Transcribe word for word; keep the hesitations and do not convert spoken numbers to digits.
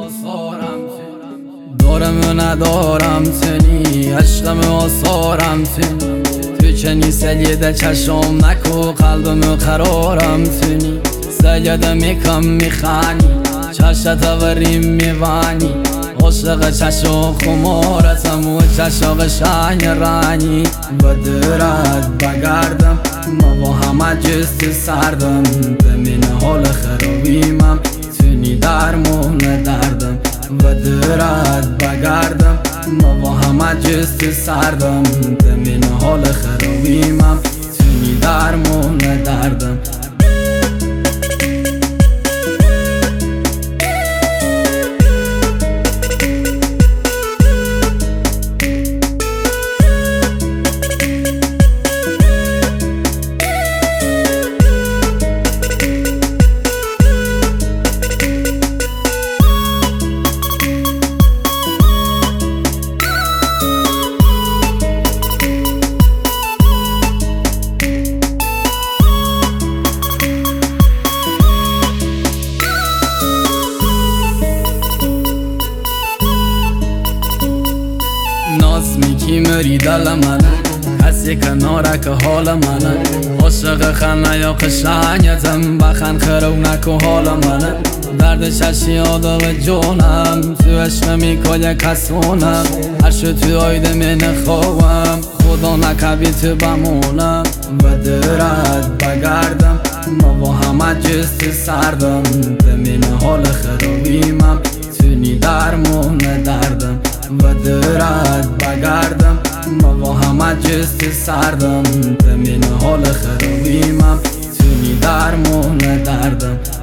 آثارم دارم ندارم تنی عشقم آثارم تنی تو چنی سلیده چشم نکو قلبم قرارم تنی سلیده میکم میخانی چشت وریم میوانی عاشق چشم خمارتم و چشق شنگ رانی و درد بگردم ما با همه جست سردم بمین حال خرابیمم تونی درمون دردم و درد بگردم ما با همه جست سردم بمین حال خرابیمم تونی درمون دردم ناز میکی مری دل منه کسی کناره که حال منه عاشق خنه یا قشنگتم بخن خرو نکو حال منه درد چشی آداغ جونم تو عشق میکای کسونم هرشو تو آیده من خوام خدا نکبی تو بمونم و درد بگردم ما با همه جست سردم بمین حال خرابیمم تونی درمون دردم و درد بگردم ما با همه جست سردم بمین حال خرابیمم تونی درمون دردم